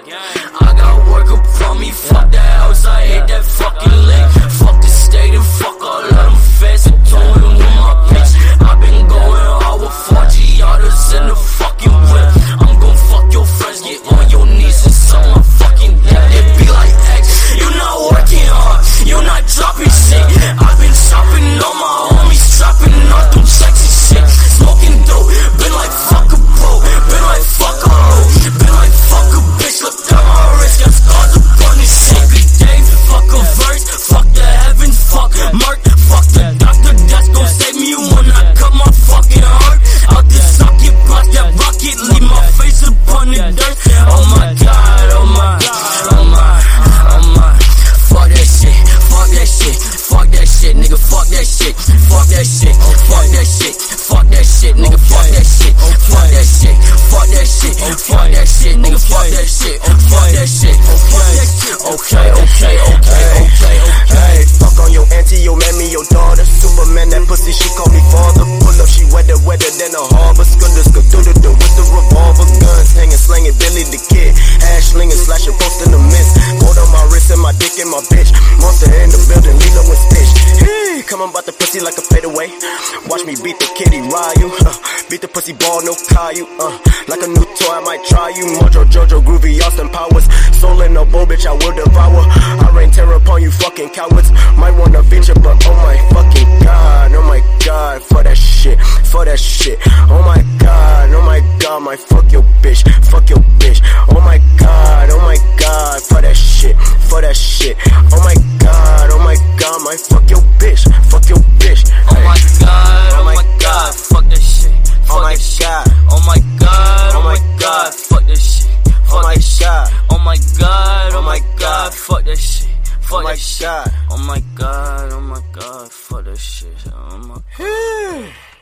I got work up on me, fuck that house, I hate that fucking lick. Fuck the state and fuck all of them feds and towing with my bitch. I've been going out with 4G others in the fucking whip. I'm gon' fuck your friends, get on your knees and suck my fucking dick. It be like X, you not working hard, you not dropping shit. I've been shopping on my homies, trapping on them sexy shit. Smoking dope, been like fuck a bro, been like fuck a hoe, been like fuck a bitch. Look down my wrist, got scars upon this shit. Good day, fuck a verse, fuck the heavens, fuck murk, fuck the doctor that's gon' save me when I cut my fucking heart. Out this socket, block that rocket, leave my face upon the dirt. Oh my god, oh my, oh my, oh my. Fuck that shit, fuck that shit, fuck that shit, nigga, fuck that shit, fuck that shit, fuck that shit, fuck that shit, nigga, fuck that shit, fuck that shit, fuck that shit, fuck that shit, nigga, fuck that shit, fuck that shit, fuck that shit. Okay, okay, okay, okay, okay. Fuck on your auntie, your mammy, your daughter. Superman, that pussy, she call me father. Pull up, she wetter than a harbor. Skunda, do with the revolver. Guns hanging, slanging, Billy the Kid. Ash slinging, slashing, posting the mist. Gold on my wrist and my dick and my bitch. Monster in the building, Lilo and Stitch. Hey, coming about the pussy like a fadeaway. Watch me beat the kitty, Ryu. Beat the pussy ball, no Caillou. Like a new toy, I might try you. Mojo, Jojo, Groovy, Austin Powers. Soul in no bow, bitch, I will devour. I rain terror upon you fucking cowards. Might wanna feature, but oh my fucking god. Oh my god, for that shit, for that shit. Oh my god, my fuck your bitch, fuck your bitch. Oh my god, for that shit, for that shit. Oh my god, my fuck your bitch, fuck your bitch. Oh my god, fuck that shit, fuck that shit. Oh my god, fuck that shit, fuck that shit. Oh my god, fuck that shit, fuck that shit. Oh my god, fuck that shit. Oh my god.